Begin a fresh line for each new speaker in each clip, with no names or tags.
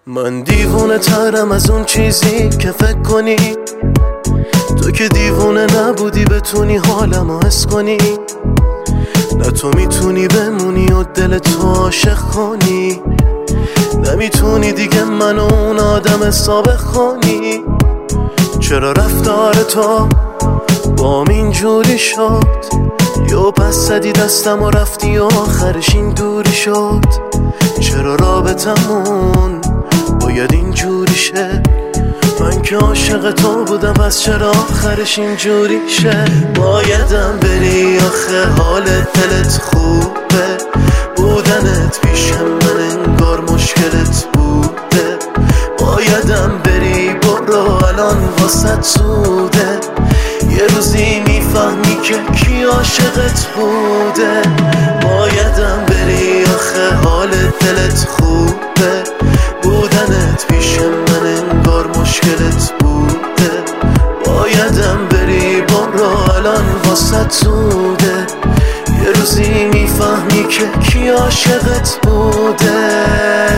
من دیوونه ترم از اون چیزی که فکر کنی، تو که دیوونه نبودی بتونی حالمو حس کنی. نه تو میتونی بمونی و دل تو عاشق کنی، نمیتونی دیگه من و اون آدم سابق کنی. چرا رفتار تو با اینجوری شد؟ یا پس زدی دستم و رفتی و آخرش این دوری شد؟ چرا رابطمون باید اینجوری شه؟ من که عاشق تو بودم، پس چرا آخرش اینجوری شه؟ بایدم بری آخه حال دلت خوبه، بودنت پیش من انگار مشکلت بوده. بایدم بری، برو الان واسه زوده، یه روزی میفهمی که کی عاشقت بوده. بایدم بری آخه حال دلت خوبه، بودنت پیش من انگار مشکلت بوده. بایدم بری، برو الان واسه زوده، یه روزی میفهمی که کی عاشقت بوده.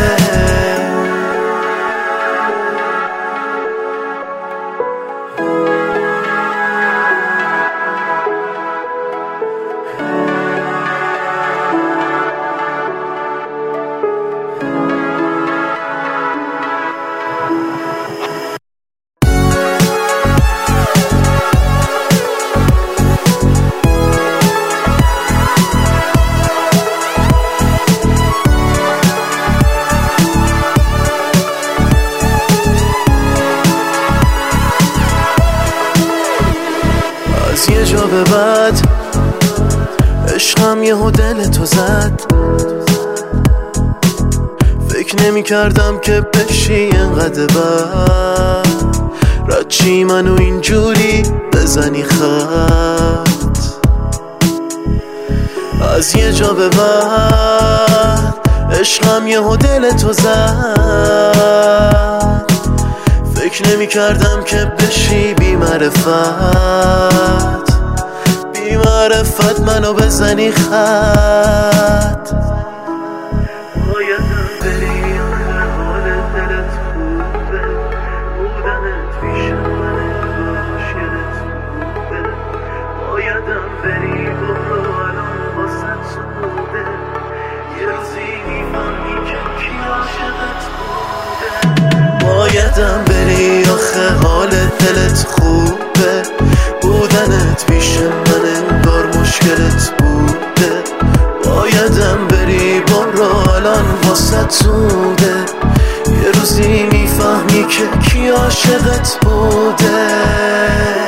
از یه جا به بعد عشقم یهو دل تو زد، فکر نمی کردم که بشی اینقدر بد، رچی منو اینجوری بزنی خط. از یه جا به بعد عشقم یهو دل تو زد، فکر نمی کردم که بشی بی معرفت، بی معرفت منو بزنی خط. بایدم بری آخه حال دلت خوبه، بودنت پیش من انگار مشکلت بوده. بایدم بری، برو الان واسه زوده، یه روزی میفهمی که کی عاشقت بوده. بایدم بری آخه حال دلت خوبه، بودنت پیش من انگار مشکلت بوده. بایدم بری، برو الان واسه زوده، یه روزی میفهمی که کی عاشقت بوده.